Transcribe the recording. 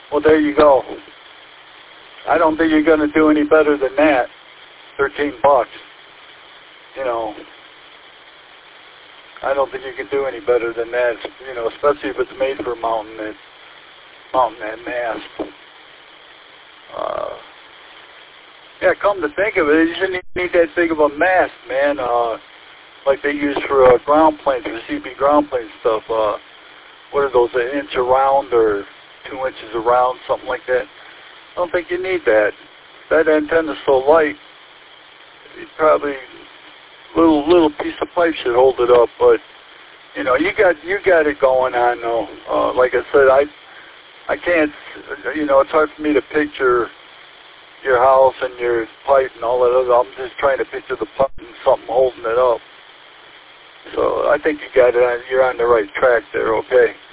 Well, there you go. I don't think you're going to do any better than that. $13. You know, I don't think you can do any better than that. You know, especially if it's made for mounting that mast. Yeah, come to think of it, you shouldn't need that big of a mast, man. Like they use for ground planes, for CB ground plane stuff. What are those, an inch around or 2 inches around, something like that? I don't think you need that. That antenna's so light, you probably little piece of pipe should hold it up. But you know, you got it going on though. Like I said, I can't. You know, it's hard for me to picture your house and your pipe and all that other. I'm just trying to picture the pipe and something holding it up. So I think you got it. You're on the right track there. Okay.